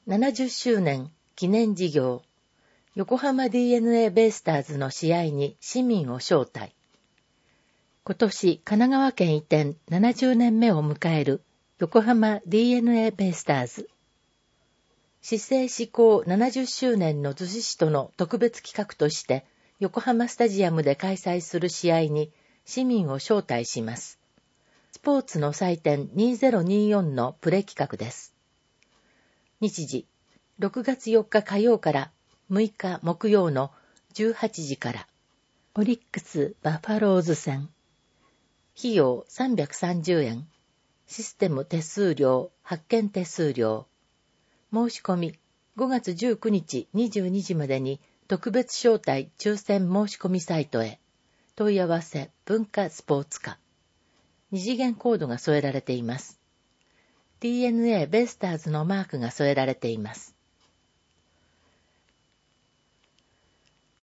70周年記念事業、横浜 DNA ベイスターズの試合に市民を招待。今年神奈川県移転70年目を迎える横浜 DNA ベイスターズ。市政施行70周年の逗子市との特別企画として横浜スタジアムで開催する試合に市民を招待します。スポーツの祭典2024のプレ企画です。日時、6月4日火曜から6日木曜の18時から、オリックス・バファローズ戦。費用330円。システム手数料、発券手数料。申し込み、5月19日22時までに特別招待抽選申し込みサイトへ。問い合わせ、文化スポーツ課。二次元コードが添えられています。DNA ベイスターズのマークが添えられています。